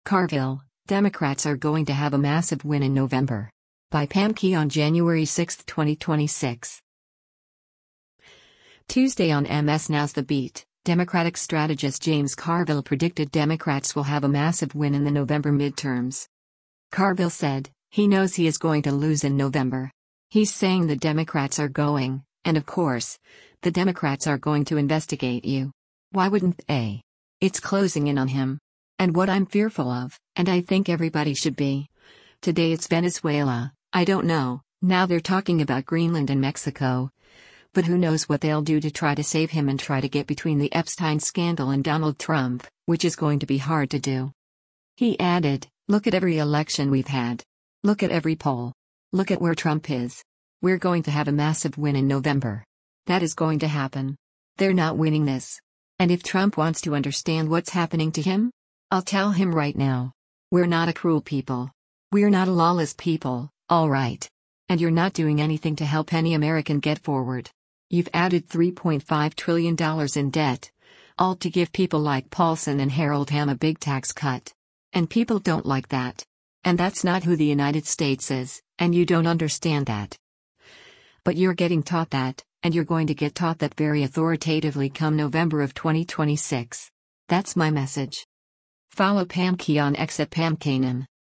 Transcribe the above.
Carville, Democrats are going to have a massive win in November. By Pam Key on January 6, 2026. Tuesday on MS Now's The Beat, Democratic strategist James Carville predicted Democrats will have a massive win in the November midterms. Carville said, he knows he is going to lose in November. He's saying the Democrats are going, and of course, the Democrats are going to investigate you. Why wouldn't they? It's closing in on him. And what I'm fearful of, and I think everybody should be. Today it's Venezuela, I don't know, now they're talking about Greenland and Mexico. But who knows what they'll do to try to save him and try to get between the Epstein scandal and Donald Trump, which is going to be hard to do. He added, look at every election we've had. Look at every poll. Look at where Trump is. We're going to have a massive win in November. That is going to happen. They're not winning this. And if Trump wants to understand what's happening to him, I'll tell him right now. We're not a cruel people. We're not a lawless people, all right. And you're not doing anything to help any American get forward. You've added $3.5 trillion in debt, all to give people like Paulson and Harold Hamm a big tax cut. And people don't like that. And that's not who the United States is, and you don't understand that. But you're getting taught that, and you're going to get taught that very authoritatively come November of 2026. That's my message. Follow Pam Key on X at Pam Kanan.